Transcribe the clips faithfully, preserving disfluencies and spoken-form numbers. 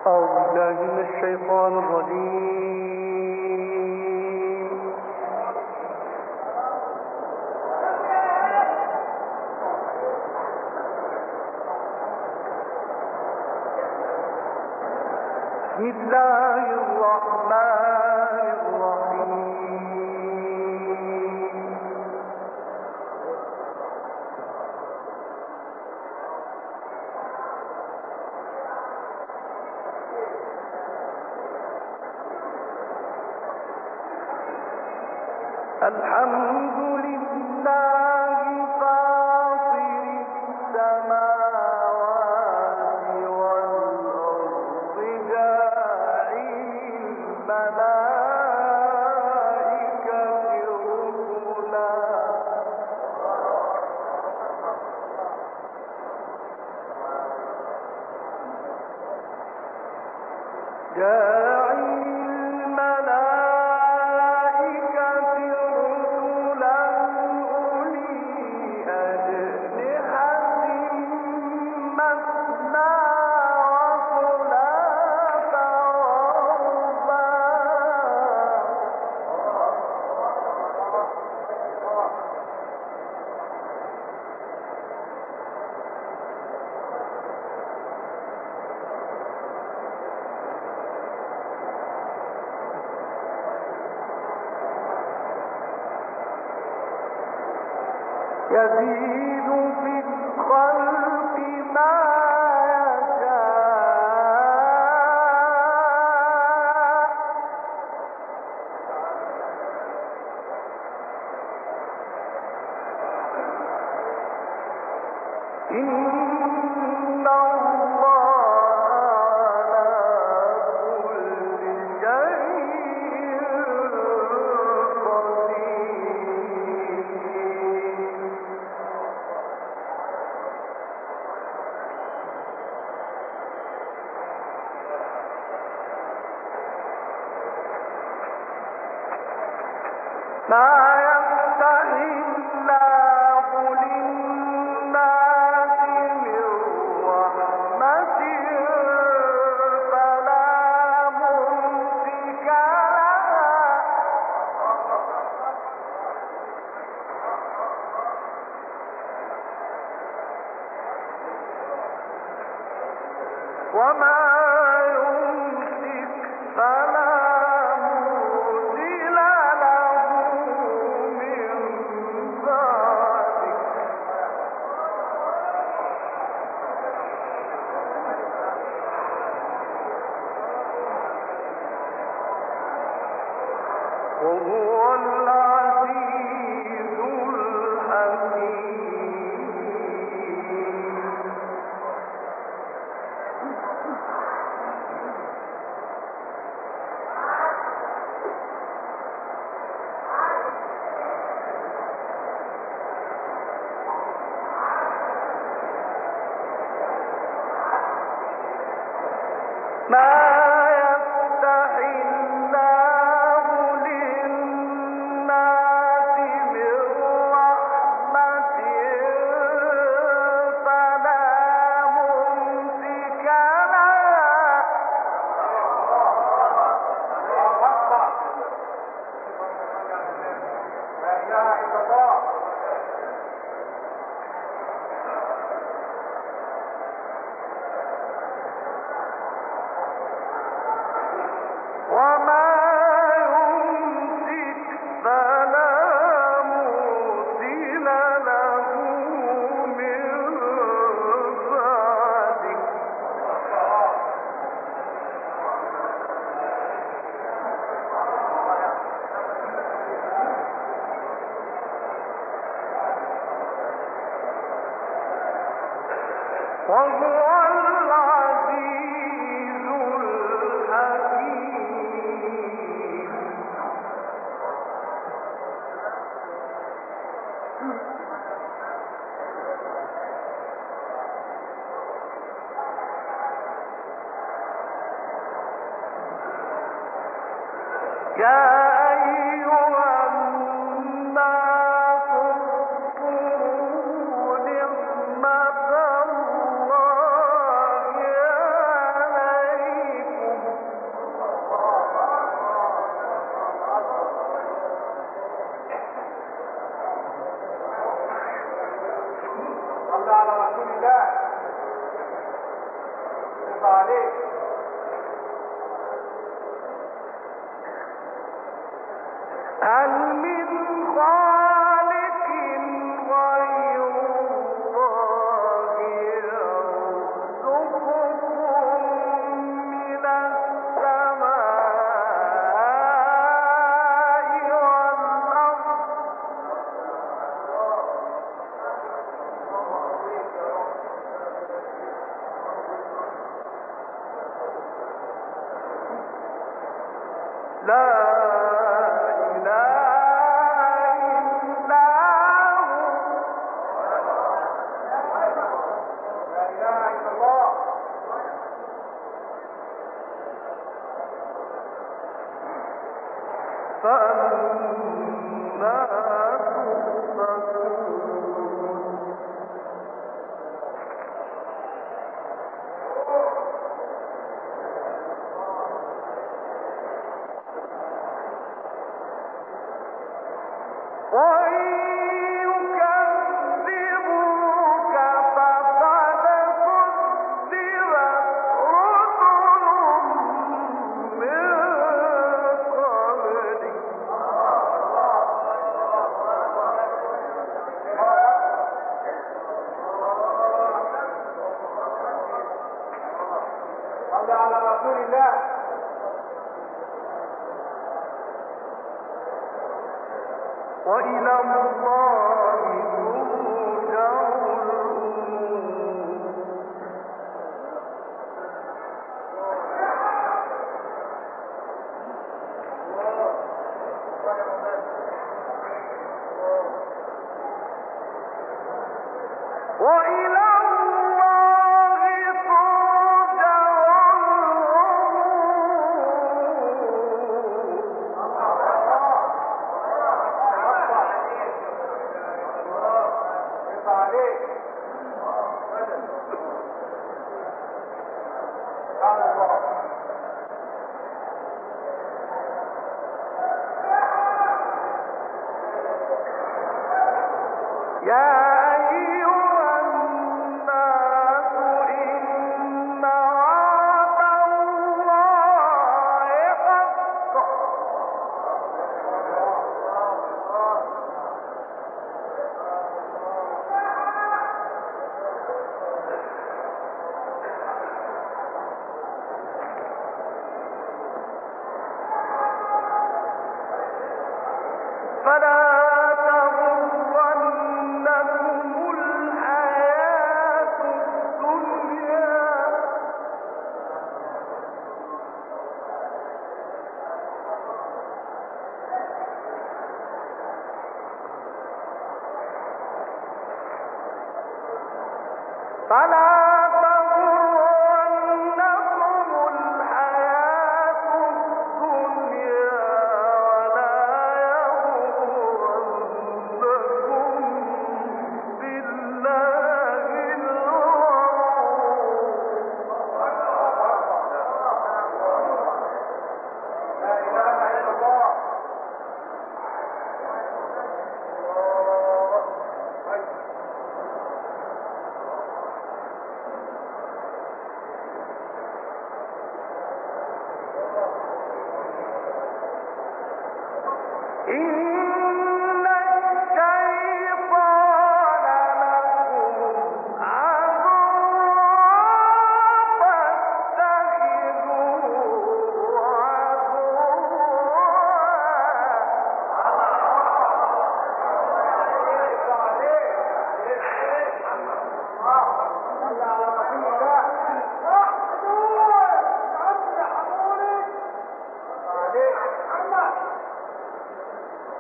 أعوذ بالله من الشيطان الرجيم. بسم الله الرحمن الرحيم. الحمد لله فاطر السماوات والأرض جاعل الملائكة رسلا جاعل يزيد في الخلق ما يشاء إن ما يفتح الله للناس من رحمة فلا ممسك لها وما يمسك فلا وهو العزيز الحكيم. ما يفتح الله للناس من رحمة فلا ممسك لها وما يمسك فلا مرسل له من بعده وهو العزيز الحكيم. يا أيها الناس اذكروا نعمة الله عليكم هل من خالق غير الله يرزقكم من السماء والأرض لا فأنا تؤفكون وإن يكذبوك فقد كذبت رسل من قبلك صل على رسول الله. وإلى الله ترجع الأمور وإلى الله ترجع يا أيها الناس إن وعد الله حق فلا تغرنكم الحياة الدنيا فلا تغرنكم الحياة الدنيا ولا يغرنكم بالله الغرور لا إله إلا الله. إن الشيطان لكم عدو فاتخذوه صل على رسول الله. عليك.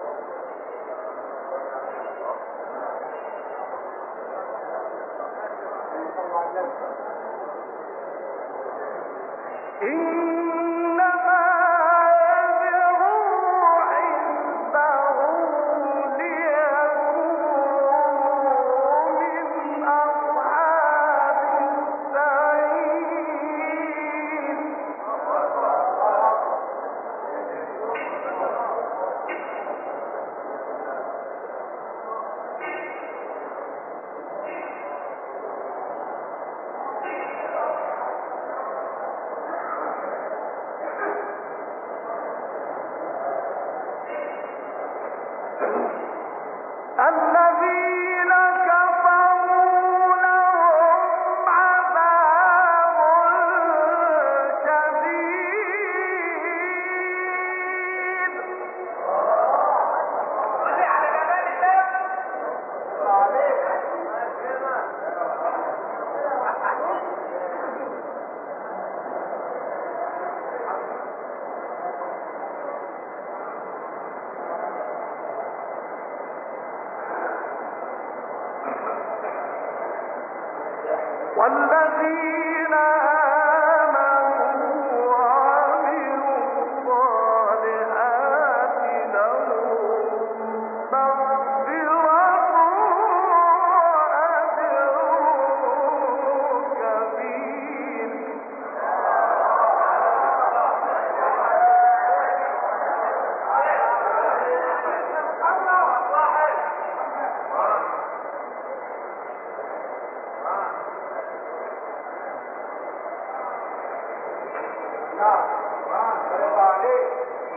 نعم نعم الله عليك.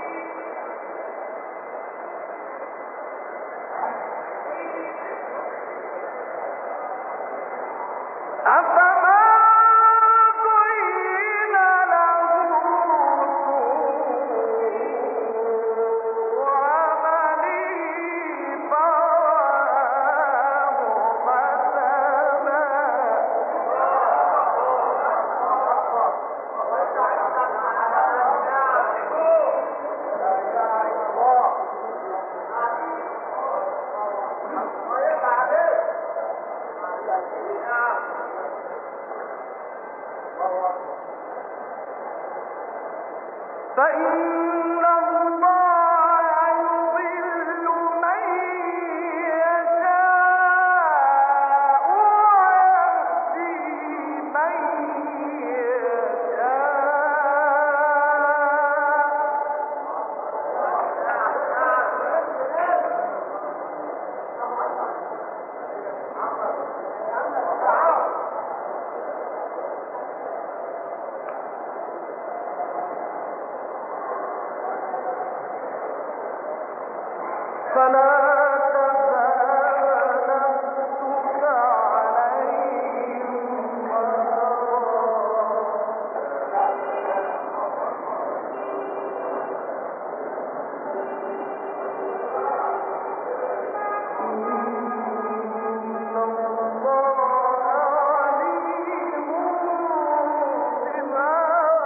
فإن الله يضل من يشاء ويهدي من يشاء. فلا تزال نفسك عليهم إن الله عليم بما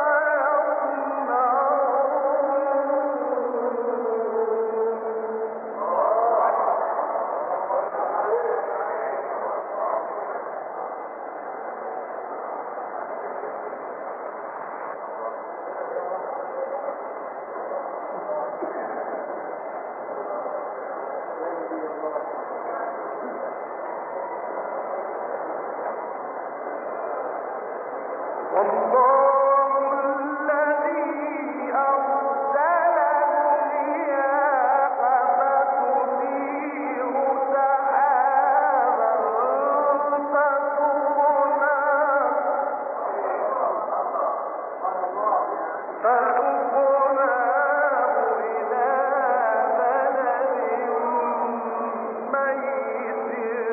والله الذي أرسل الرياح فتثير سحابا فسقناه إلى بلد ميت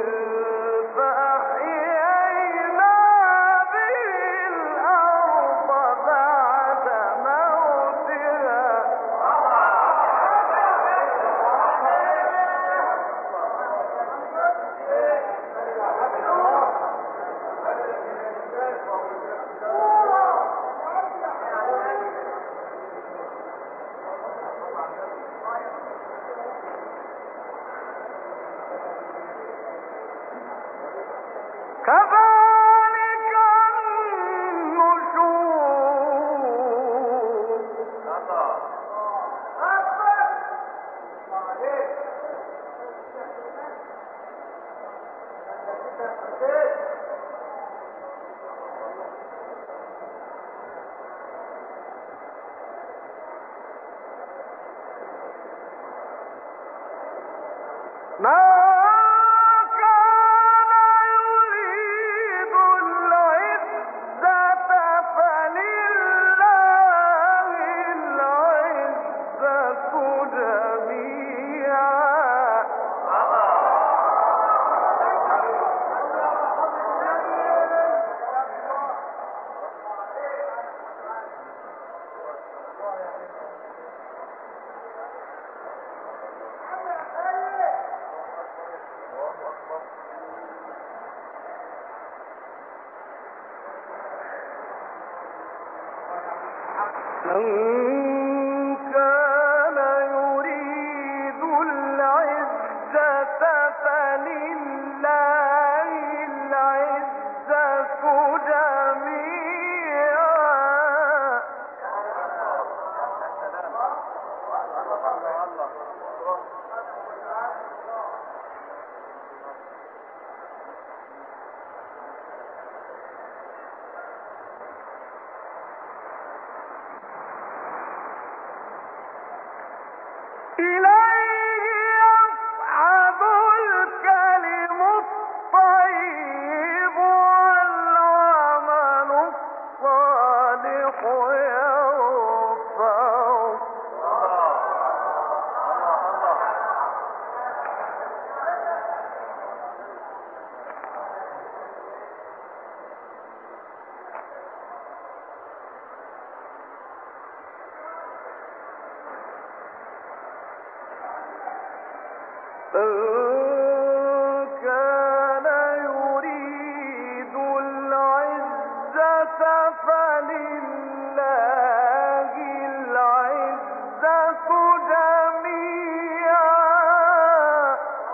فأحيينا به الأرض بعد موتها. كذلك النشور. ما كان يريد العزة فلله العزة جميعا. من كان يريد العزة فلله العزة جميعا. إليه يصعد الكلم الطيب والعمل الصالح يرفعه. كان يريد العزة فلله العزة جميعا.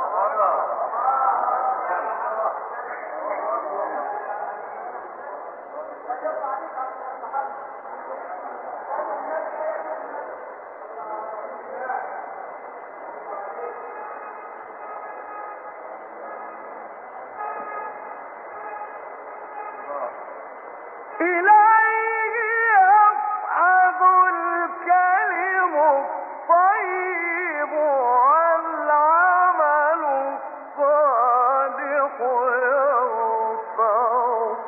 إليه يصعد الكلم الطيب والعمل الصالح يرفعه.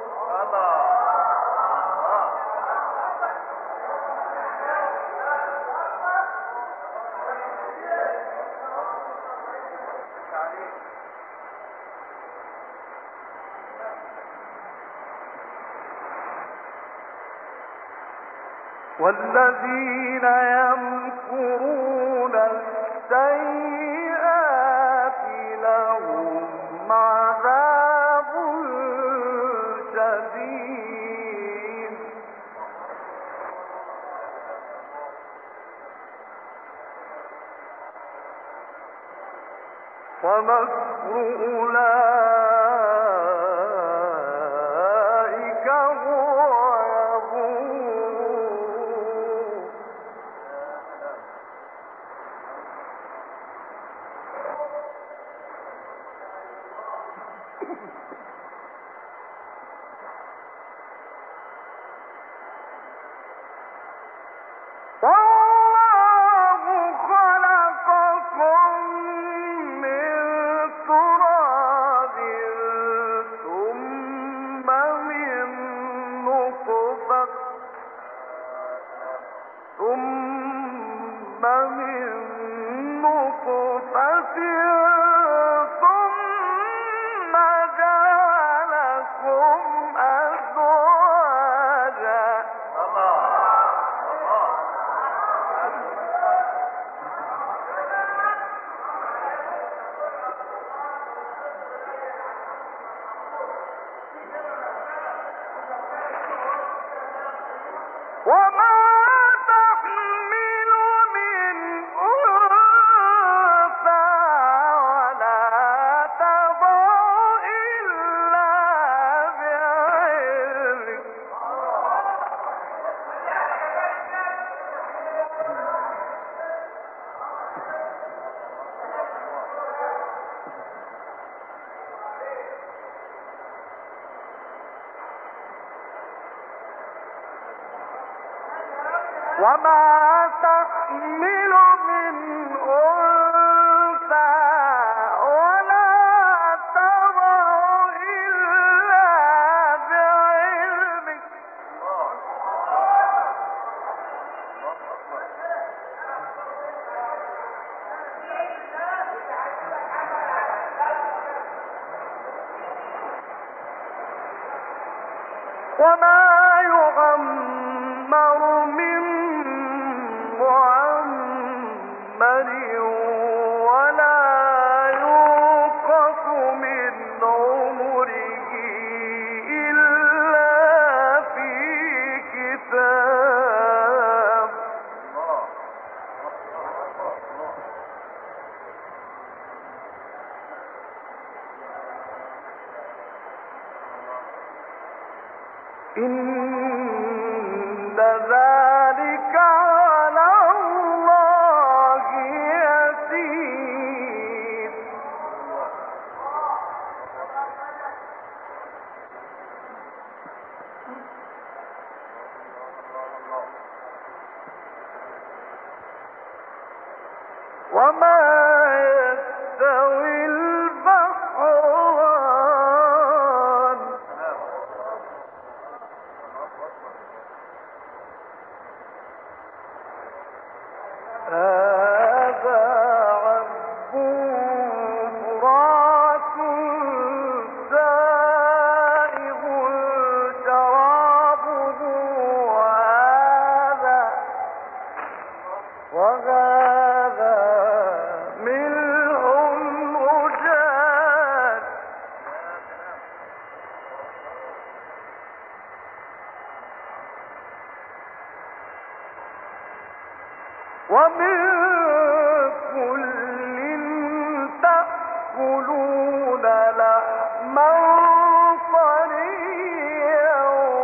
والذين يمكرون السيئات لهم عذاب شديد. ومكر أولئك هو يبور. والله خلقكم من تراب ثم من نطفة ثم من نطفة ثم جعلكم أزواجا. وما تحمل من أنثى ولا تضع إلا بعلمه. وما تحمل من أنثى ولا تضع إلا بعلمه. وما يعمر من معمر ولا ينقص من عمره إلا في كتاب. إن ذلك على الله يسير. وما يستوي البحران هذا عذب فرات سائغ شرابه وهذا وهذا ومن كل تأكلون لحما طريا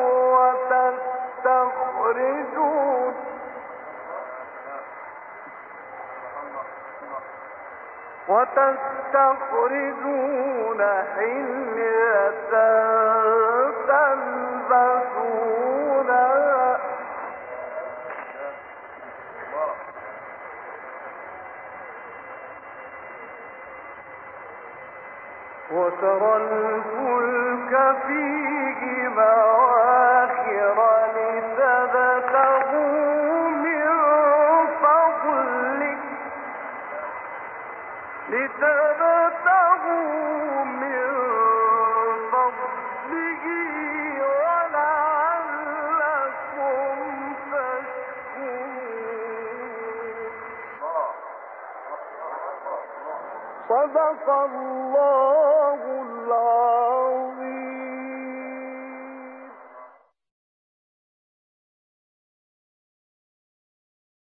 وتستخرجون وتستخرجون حلية تلبسونها وترى الفلك فيه مواخر لتبتغوا من فضله لتبتغوا من فضله ولعلكم تشكرون. صدق الله